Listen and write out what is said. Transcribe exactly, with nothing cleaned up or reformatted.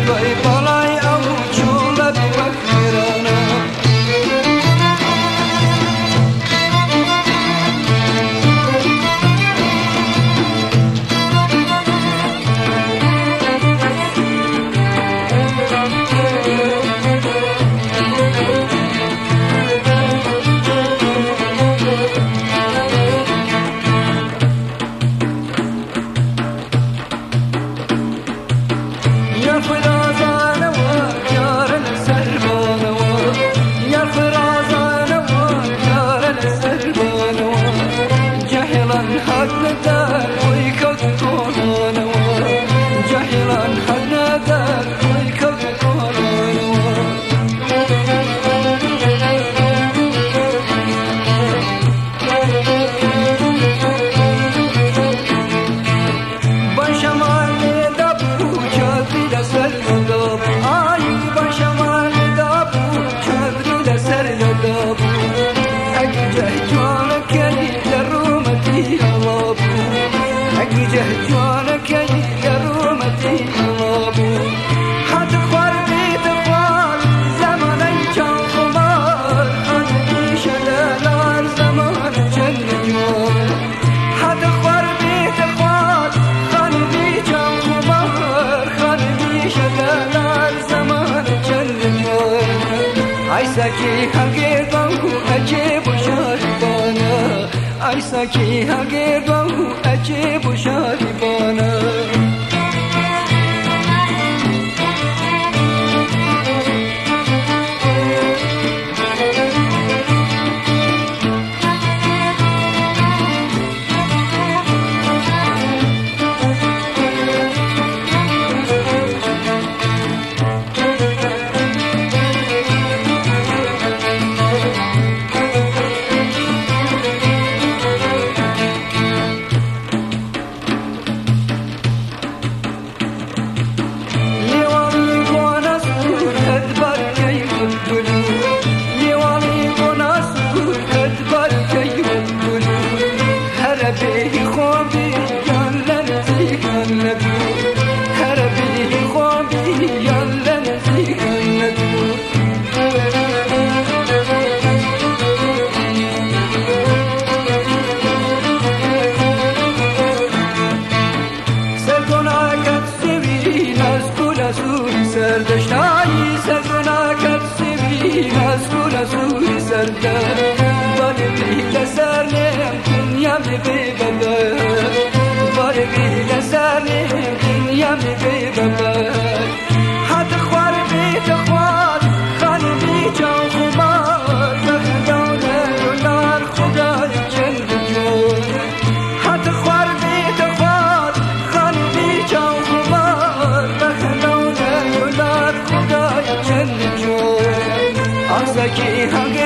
وای بالای او چولت وکرانا جهجوانك يا رومتي غابو حتخوار بيت خوار زمان كان خمار خاني شلالار زمان كان جوار حتخوار بيت خوار خاني كان خمار خاني شلالار زمان كان جوار عيساكي هنگي بانكو اجيب شاربانا عيساكي هنگي بانكو اجيب شاربانا سردشتایی سرناکت سوی مسئول سوی سرده باری بیل سرنم دنیا می بیبده باری بیل سرنم دنیا می بیبده حد خوار بیت خوار خانی بی جان خوبار بخدانه یولار خدای جلد جور حد خوار بیت خوار خانی بی جان خوبار بخدانه خدای جل جور آسکی هنگ